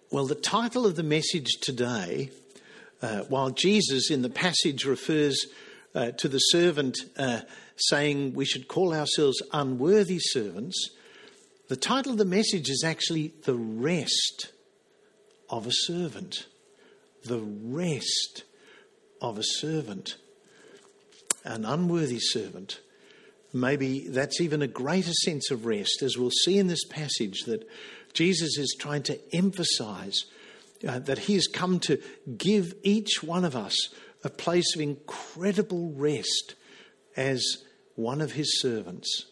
Well, the title of the message today, while Jesus in the passage refers to the servant saying we should call ourselves unworthy servants, the title of the message is actually The Rest of a Servant. The rest of a servant. An unworthy servant. Maybe that's even a greater sense of rest, as we'll see in this passage that Jesus is trying to emphasize that he has come to give each one of us a place of incredible rest as one of his servants.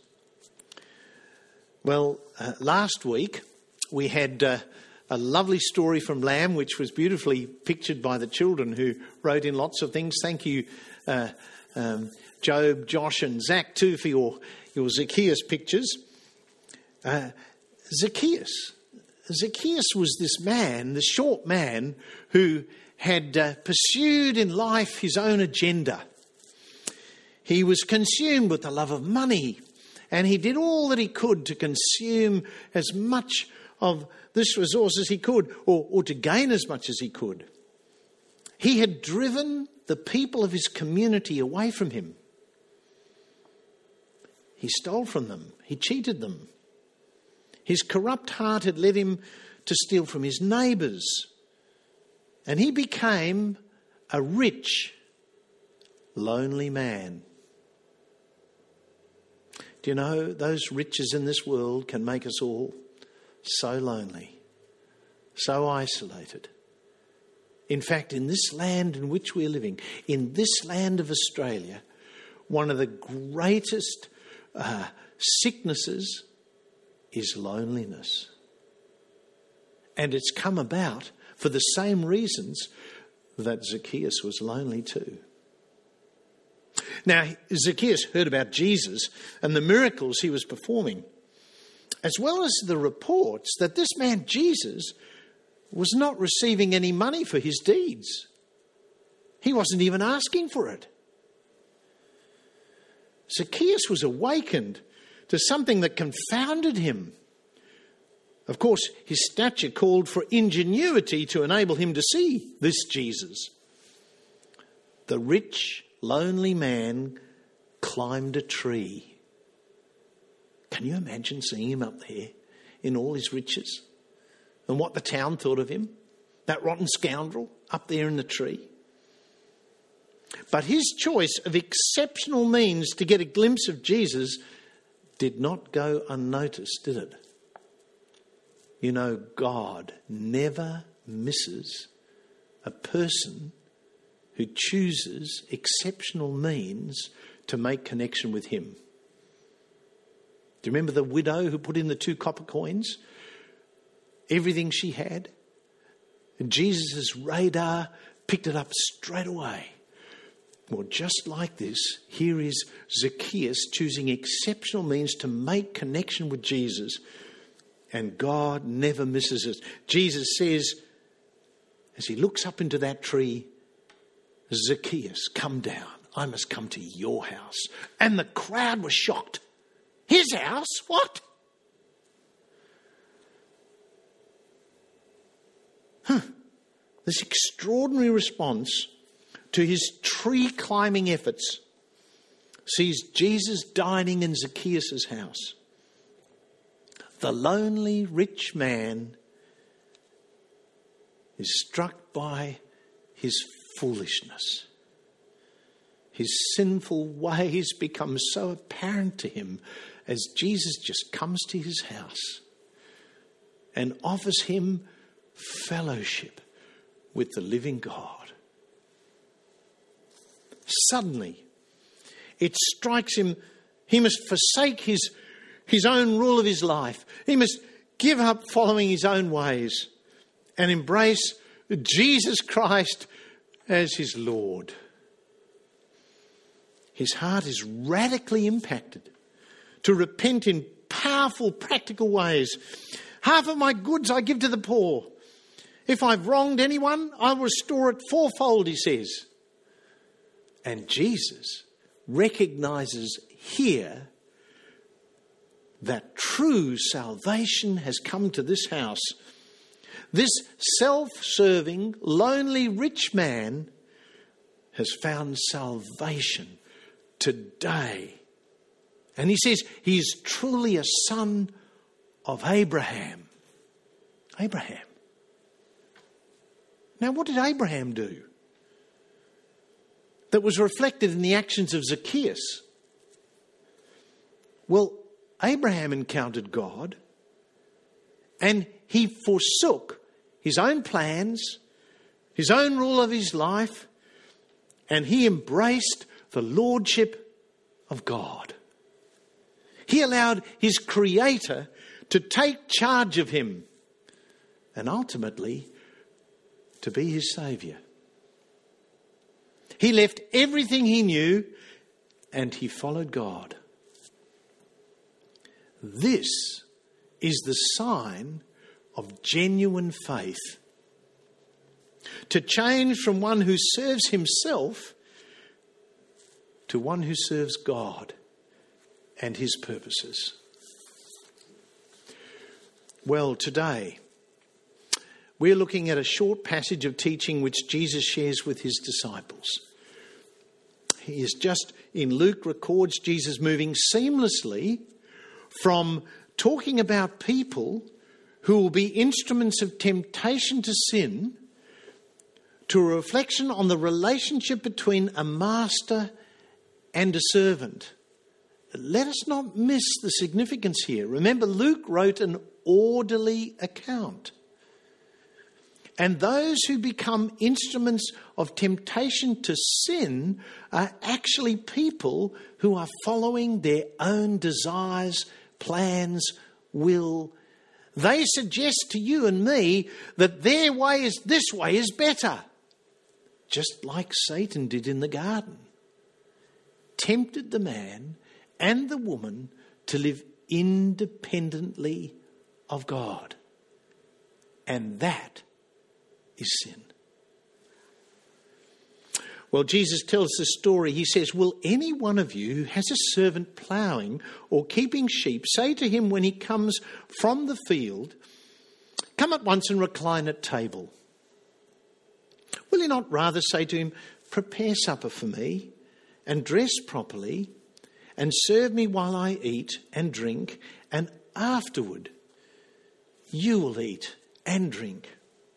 Well, last week we had a lovely story from Lamb, which was beautifully pictured by the children who wrote in lots of things. Thank you, Job, Josh and Zach too for your Zacchaeus pictures. Zacchaeus was this man, the short man, who had pursued in life his own agenda. He was consumed with the love of money, and he did all that he could to consume as much of this resource as he could, or to gain as much as he could. He had driven the people of his community away from him. He stole from them. He cheated them. His corrupt heart had led him to steal from his neighbours. And he became a rich, lonely man. Do you know, those riches in this world can make us all so lonely, so isolated. In fact, in this land in which we're living, in this land of Australia, one of the greatest sicknesses is loneliness. And it's come about for the same reasons that Zacchaeus was lonely too. Now, Zacchaeus heard about Jesus and the miracles he was performing, as well as the reports that this man Jesus was not receiving any money for his deeds. He wasn't even asking for it. Zacchaeus was awakened to something that confounded him. Of course, his stature called for ingenuity to enable him to see this Jesus. The rich, lonely man climbed a tree. Can you imagine seeing him up there in all his riches? And what the town thought of him? That rotten scoundrel up there in the tree. But his choice of exceptional means to get a glimpse of Jesus did not go unnoticed, did it? You know, God never misses a person who chooses exceptional means to make connection with him. Do you remember the widow who put in the 2 copper coins? Everything she had? And Jesus' radar picked it up straight away. Well, just like this, here is Zacchaeus choosing exceptional means to make connection with Jesus. And God never misses it. Jesus says, as he looks up into that tree, Zacchaeus, come down. I must come to your house. And the crowd was shocked. His house? What? This extraordinary response to his tree climbing efforts sees Jesus dining in Zacchaeus' house. The lonely rich man is struck by his foolishness. His sinful ways become so apparent to him as Jesus just comes to his house and offers him fellowship with the living God. Suddenly, it strikes him he must forsake his own rule of his life. He must give up following his own ways and embrace Jesus Christ as his Lord. His heart is radically impacted to repent in powerful, practical ways. Half of my goods I give to the poor. If I've wronged anyone, I'll restore it fourfold, he says. And Jesus recognizes here that true salvation has come to this house. This self-serving, lonely rich man has found salvation today. And he says he is truly a son of Abraham. Abraham. Now, what did Abraham do that was reflected in the actions of Zacchaeus? Well, Abraham encountered God and he forsook his own plans, his own rule of his life, and he embraced the lordship of God. He allowed his Creator to take charge of him and ultimately to be his Saviour. He left everything he knew and he followed God. This is the sign of genuine faith. To change from one who serves himself to one who serves God and his purposes. Well, today we're looking at a short passage of teaching which Jesus shares with his disciples. He is just, in Luke, records Jesus moving seamlessly from talking about people who will be instruments of temptation to sin to a reflection on the relationship between a master and a servant. Let us not miss the significance here. Remember, Luke wrote an orderly account. And those who become instruments of temptation to sin are actually people who are following their own desires, plans, will. They suggest to you and me that their way is this way is better. Just like Satan did in the garden. Tempted the man and the woman to live independently of God. And that is sin. Well, Jesus tells the story. He says, will any one of you who has a servant ploughing or keeping sheep say to him when he comes from the field, come at once and recline at table? Will he not rather say to him, prepare supper for me and dress properly and serve me while I eat and drink, and afterward you will eat and drink?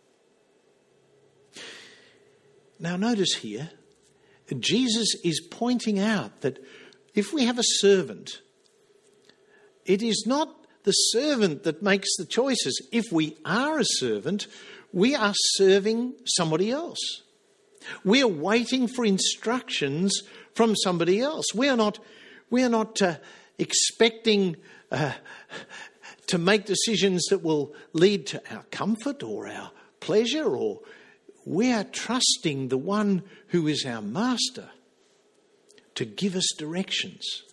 Now notice here, Jesus is pointing out that if we have a servant, it is not the servant that makes the choices. If we are a servant, we are serving somebody else. We are waiting for instructions from somebody else. We are not expecting to make decisions that will lead to our comfort or our pleasure, or we are trusting the one who is our master to give us directions.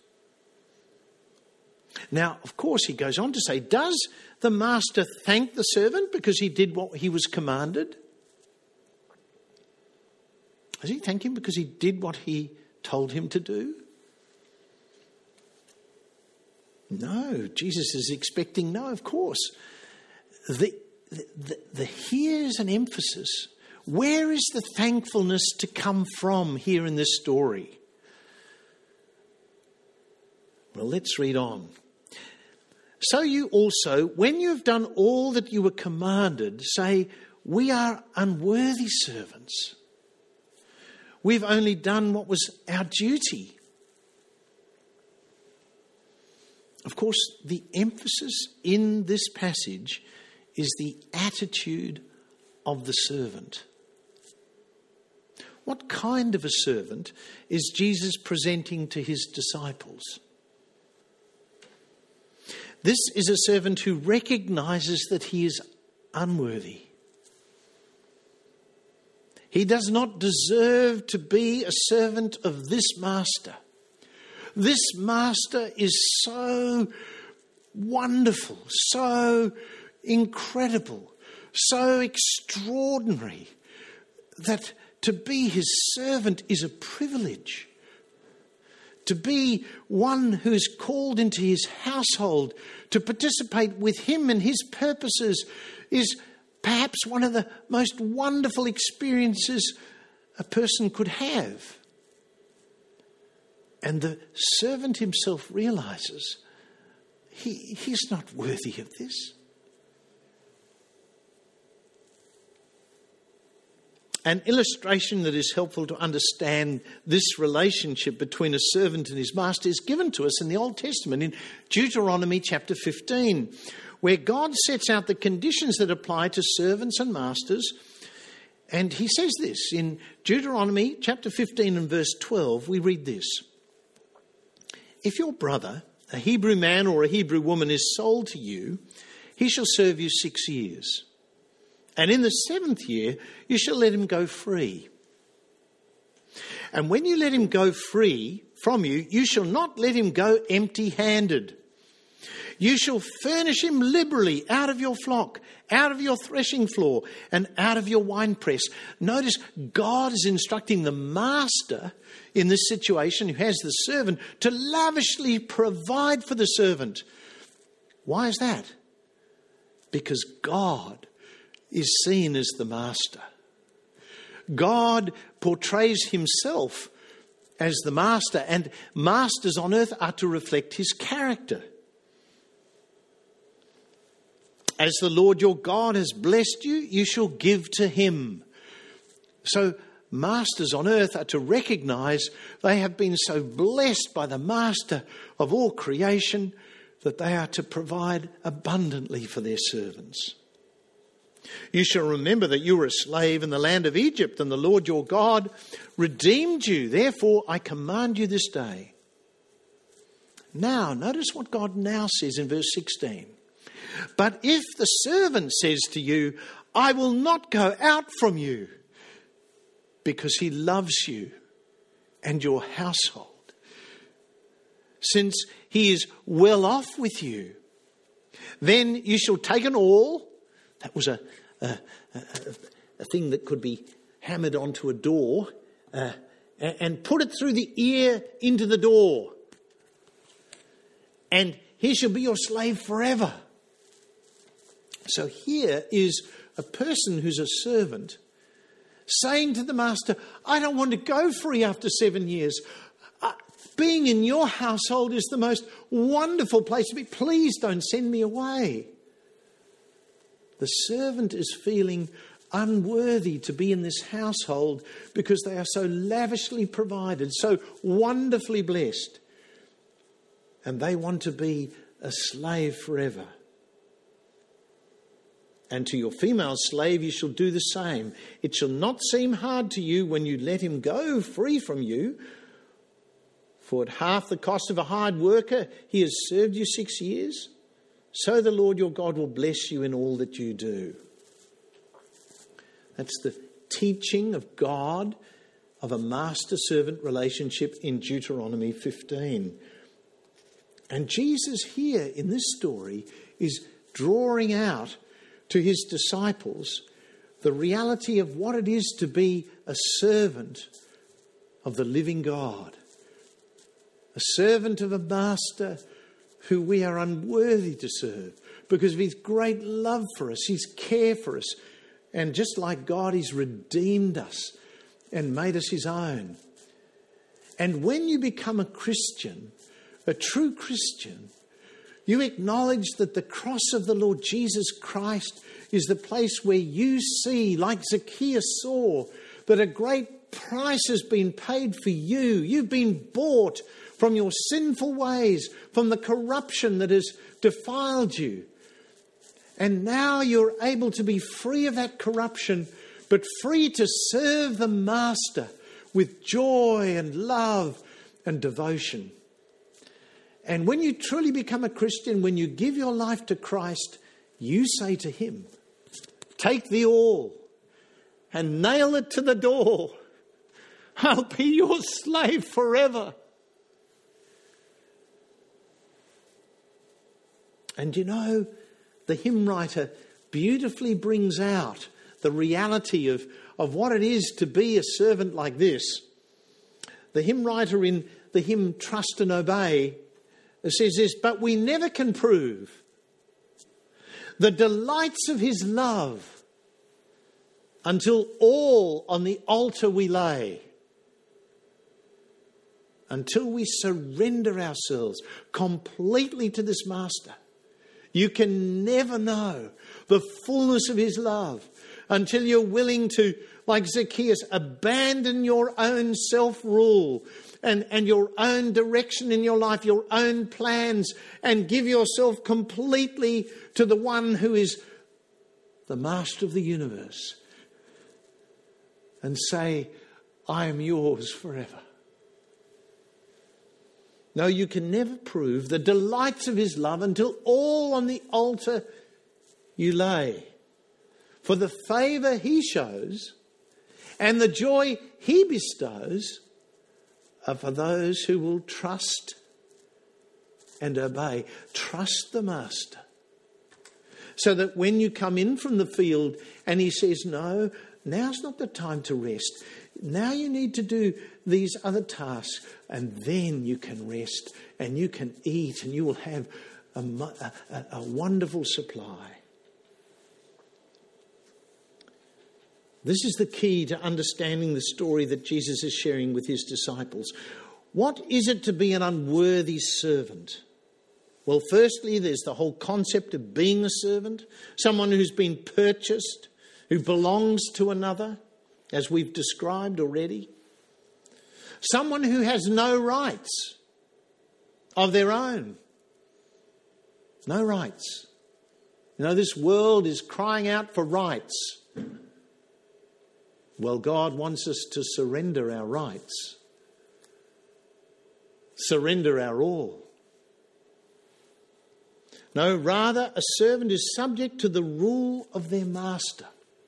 Now, of course, he goes on to say, does the master thank the servant because he did what he was commanded? Does he thank him because he did what he told him to do? No, Jesus is expecting no, of course. Here's an emphasis. Where is the thankfulness to come from here in this story? Well, let's read on. So you also, when you have done all that you were commanded, say, we are unworthy servants. We've only done what was our duty. Of course, the emphasis in this passage is the attitude of the servant. What kind of a servant is Jesus presenting to his disciples? This is a servant who recognizes that he is unworthy. He does not deserve to be a servant of this master. This master is so wonderful, so incredible, so extraordinary that to be his servant is a privilege. To be one who is called into his household, to participate with him and his purposes is perhaps one of the most wonderful experiences a person could have. And the servant himself realizes he's not worthy of this. An illustration that is helpful to understand this relationship between a servant and his master is given to us in the Old Testament in Deuteronomy chapter 15, where God sets out the conditions that apply to servants and masters. And he says this in Deuteronomy chapter 15 and verse 12, we read this. If your brother, a Hebrew man or a Hebrew woman, is sold to you, he shall serve you 6 years. And in the 7th year, you shall let him go free. And when you let him go free from you, you shall not let him go empty-handed. You shall furnish him liberally out of your flock, out of your threshing floor, and out of your winepress. Notice God is instructing the master in this situation, who has the servant, to lavishly provide for the servant. Why is that? Because God is seen as the master. God portrays himself as the master, and masters on earth are to reflect his character. As the Lord your God has blessed you, you shall give to him. So masters on earth are to recognize they have been so blessed by the master of all creation that they are to provide abundantly for their servants. You shall remember that you were a slave in the land of Egypt, and the Lord your God redeemed you. Therefore, I command you this day. Now, notice what God now says in verse 16. But if the servant says to you, I will not go out from you, because he loves you and your household, since he is well off with you, then you shall take an awl. That was a thing that could be hammered onto a door, and put it through the ear into the door. And he shall be your slave forever. So here is a person who's a servant saying to the master, I don't want to go free after 7 years. Being in your household is the most wonderful place to be. Please don't send me away. The servant is feeling unworthy to be in this household because they are so lavishly provided, so wonderfully blessed. And they want to be a slave forever. And to your female slave you shall do the same. It shall not seem hard to you when you let him go free from you. For at half the cost of a hired worker he has served you 6 years. So the Lord your God will bless you in all that you do. That's the teaching of God of a master-servant relationship in Deuteronomy 15. And Jesus here in this story is drawing out to his disciples the reality of what it is to be a servant of the living God. A servant of a master who we are unworthy to serve because of his great love for us, his care for us. And just like God, he's redeemed us and made us his own. And when you become a Christian, a true Christian, you acknowledge that the cross of the Lord Jesus Christ is the place where you see, like Zacchaeus saw, that a great price has been paid for you. You've been bought from your sinful ways, from the corruption that has defiled you. And now you're able to be free of that corruption, but free to serve the Master with joy and love and devotion. And when you truly become a Christian, when you give your life to Christ, you say to him, take the awl and nail it to the door. I'll be your slave forever. And you know, the hymn writer beautifully brings out the reality of what it is to be a servant like this. The hymn writer in the hymn Trust and Obey says this, but we never can prove the delights of his love until all on the altar we lay. Until we surrender ourselves completely to this Master. You can never know the fullness of his love until you're willing to, like Zacchaeus, abandon your own self-rule and your own direction in your life, your own plans, and give yourself completely to the one who is the Master of the universe. And say, I am yours forever. No, you can never prove the delights of his love until all on the altar you lay. For the favour he shows and the joy he bestows are for those who will trust and obey. Trust the Master. So that when you come in from the field and he says, no, now's not the time to rest. Now you need to do these other tasks, and then you can rest and you can eat and you will have a wonderful supply. This is the key to understanding the story that Jesus is sharing with his disciples. What is it to be an unworthy servant? Well, firstly, there's the whole concept of being a servant, someone who's been purchased, who belongs to another, as we've described already. Someone who has no rights of their own. No rights. You know, this world is crying out for rights. Well, God wants us to surrender our rights. Surrender our all. No, rather, a servant is subject to the rule of their master.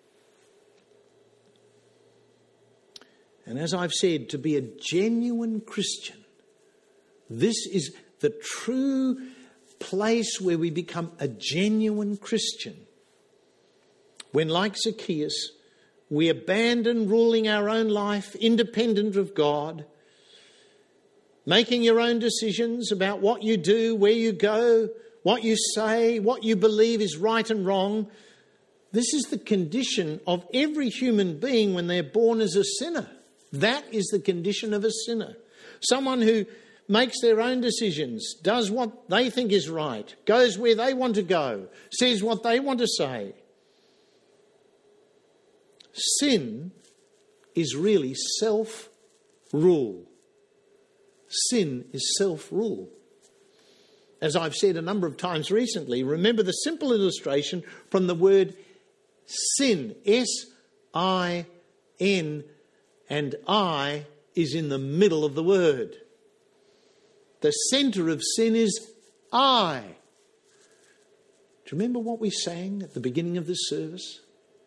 And as I've said, to be a genuine Christian, this is the true place where we become a genuine Christian. When, like Zacchaeus, we abandon ruling our own life independent of God, making your own decisions about what you do, where you go, what you say, what you believe is right and wrong. This is the condition of every human being when they're born as a sinner. That is the condition of a sinner. Someone who makes their own decisions, does what they think is right, goes where they want to go, says what they want to say. Sin is really self-rule. Sin is self-rule. As I've said a number of times recently, remember the simple illustration from the word sin. S-I-N, and I is in the middle of the word. The centre of sin is I. Do you remember what we sang at the beginning of this service?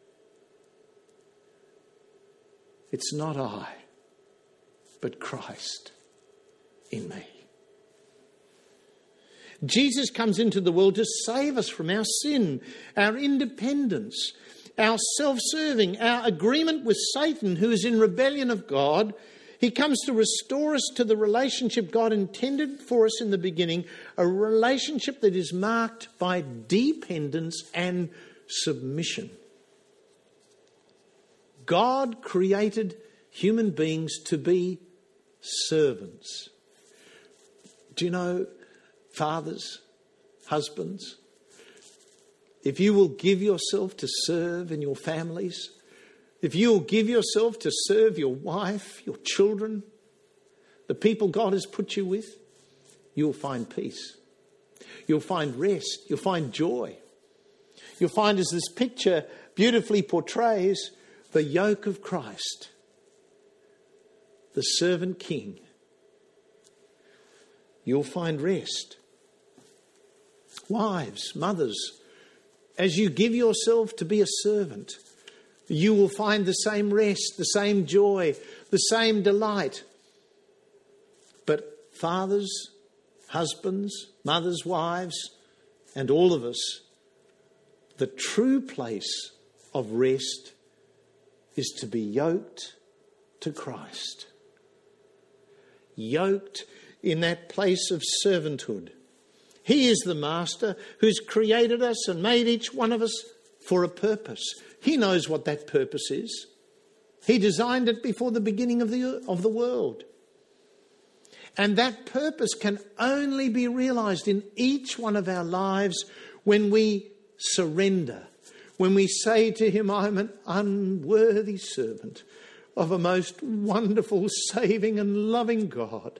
It's not I, but Christ in me. Jesus comes into the world to save us from our sin, our independence, our self-serving, our agreement with Satan, who is in rebellion of God. He comes to restore us to the relationship God intended for us in the beginning, a relationship that is marked by dependence and submission. God created human beings to be servants. Do you know, fathers, husbands, if you will give yourself to serve in your families, if you will give yourself to serve your wife, your children, the people God has put you with, you'll find peace. You'll find rest. You'll find joy. You'll find, as this picture beautifully portrays, the yoke of Christ, the servant king. You'll find rest. Wives, mothers, as you give yourself to be a servant, you will find the same rest, the same joy, the same delight. But fathers, husbands, mothers, wives, and all of us, the true place of rest is to be yoked to Christ. Yoked in that place of servanthood. He is the master who's created us and made each one of us for a purpose. He knows what that purpose is. He designed it before the beginning of the world. And that purpose can only be realized in each one of our lives when we surrender. When we say to him, I'm an unworthy servant of a most wonderful, saving and loving God.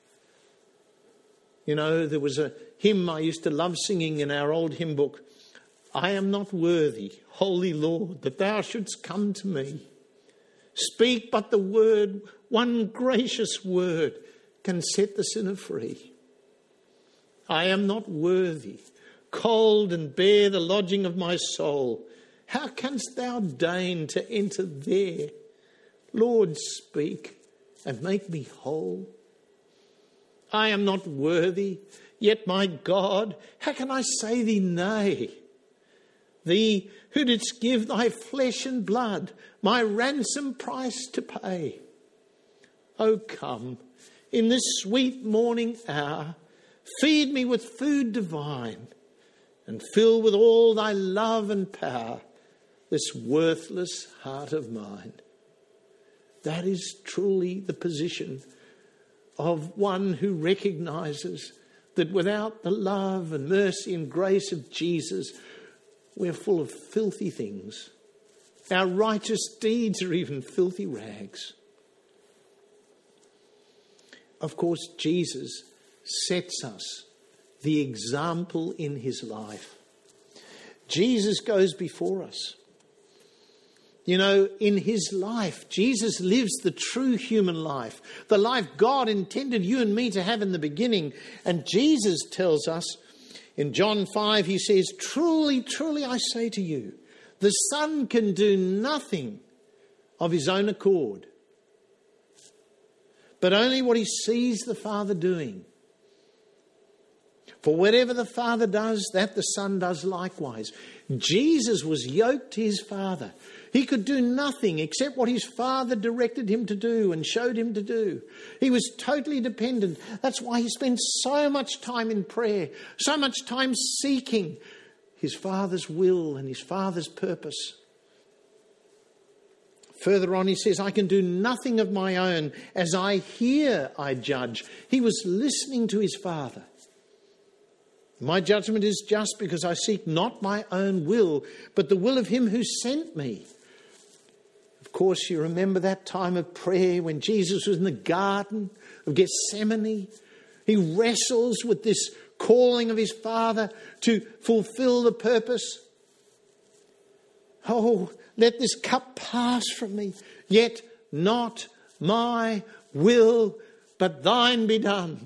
You know, there was a hymn I used to love singing in our old hymn book. I am not worthy, Holy Lord, that thou shouldst come to me. Speak but the word, one gracious word can set the sinner free. I am not worthy, cold and bare the lodging of my soul. How canst thou deign to enter there? Lord, speak and make me whole. I am not worthy, yet my God, how can I say thee nay? Thee who didst give thy flesh and blood, my ransom price to pay. O come, in this sweet morning hour, feed me with food divine, and fill with all thy love and power this worthless heart of mine. That is truly the position of one who recognises that without the love and mercy and grace of Jesus, we're full of filthy things. Our righteous deeds are even filthy rags. Of course, Jesus sets us the example in his life. Jesus goes before us. You know, in his life, Jesus lives the true human life, the life God intended you and me to have in the beginning. And Jesus tells us in John 5, he says, truly, truly, I say to you, the Son can do nothing of his own accord, but only what he sees the Father doing. For whatever the Father does, that the Son does likewise. Jesus was yoked to his Father. He could do nothing except what his Father directed him to do and showed him to do. He was totally dependent. That's why he spent so much time in prayer, so much time seeking his Father's will and his Father's purpose. Further on he says, I can do nothing of my own. As I hear, I judge. He was listening to his Father. My judgment is just because I seek not my own will, but the will of him who sent me. Of course, you remember that time of prayer when Jesus was in the Garden of Gethsemane. He wrestles with this calling of his Father to fulfill the purpose. Oh, let this cup pass from me, yet not my will, but thine be done.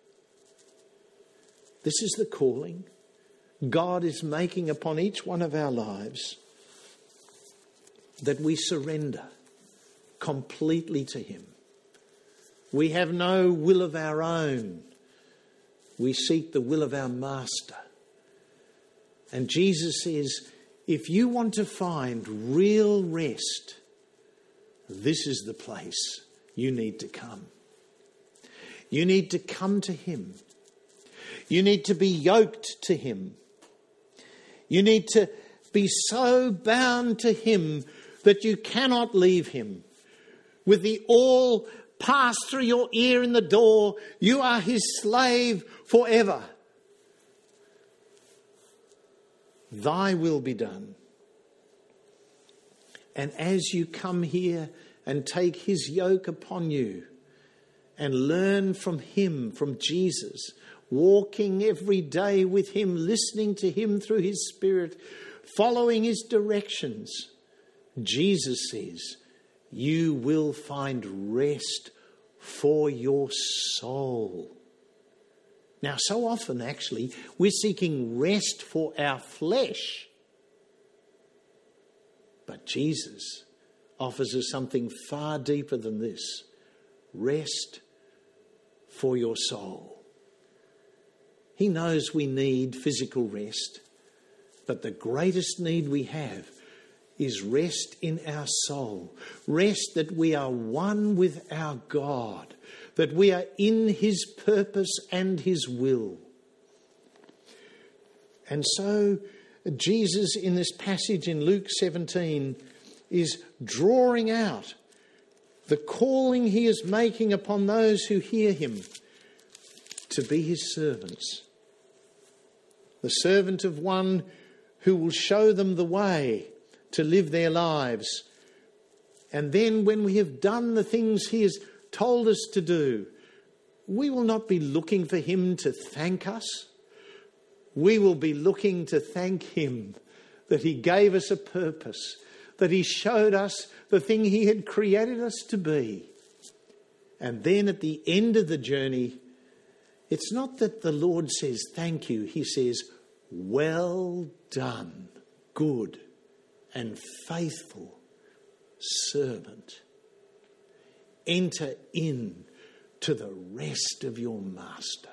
This is the calling God is making upon each one of our lives, that we surrender completely to him. We have no will of our own. We seek the will of our Master. And Jesus says, if you want to find real rest, this is the place you need to come. You need to come to him. You need to be yoked to him. You need to be so bound to him that you cannot leave him. With the all passed through your ear in the door, you are his slave forever. Thy will be done. And as you come here and take his yoke upon you and learn from him, from Jesus, walking every day with him, listening to him through his Spirit, following his directions, Jesus says, you will find rest for your soul. Now, so often, actually, we're seeking rest for our flesh. But Jesus offers us something far deeper than this. Rest for your soul. He knows we need physical rest, but the greatest need we have is rest in our soul. Rest that we are one with our God, that we are in his purpose and his will. And so Jesus in this passage in Luke 17 is drawing out the calling he is making upon those who hear him to be his servants. The servant of one who will show them the way to live their lives. And then when we have done the things he has told us to do, we will not be looking for him to thank us. We will be looking to thank him that he gave us a purpose, that he showed us the thing he had created us to be. And then at the end of the journey, it's not that the Lord says thank you. He says, well done, good and faithful servant. Enter in to the rest of your master.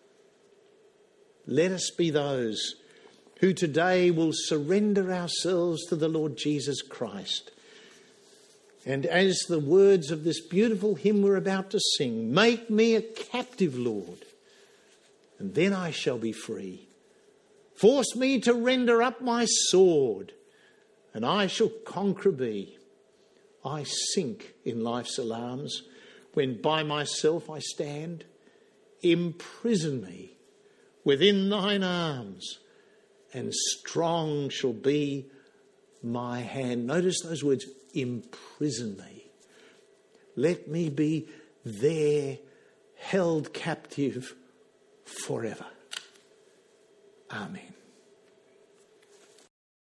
Let us be those who today will surrender ourselves to the Lord Jesus Christ. And as the words of this beautiful hymn we're about to sing, make me a captive, Lord, and then I shall be free. Force me to render up my sword, and I shall conquer be. I sink in life's alarms when by myself I stand. Imprison me within thine arms, and strong shall be my hand. Notice those words, imprison me. Let me be there, held captive forever. Amen.